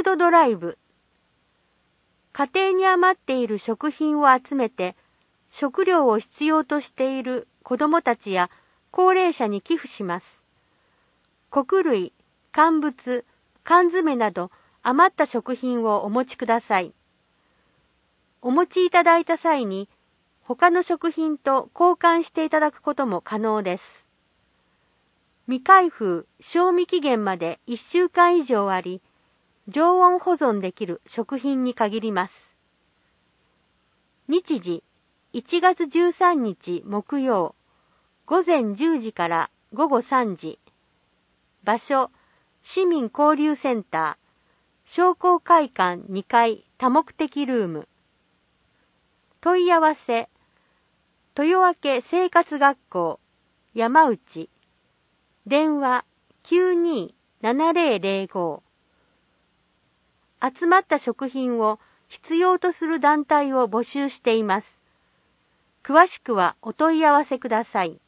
フードドライブ。家庭に余っている食品を集めて、食料を必要としている子どもたちや高齢者に寄付します。穀類、乾物、缶詰など余った食品をお持ちください。お持ちいただいた際に、他の食品と交換していただくことも可能です。未開封、賞味期限まで1週間以上あり、常温保存できる食品に限ります。日時、1月13日木曜、午前10時から午後3時。場所、市民交流センター、商工会館2階多目的ルーム。問い合わせ、豊明生活学校、山内。電話、92-7005。集まった食品を必要とする団体を募集しています。詳しくはお問い合わせください。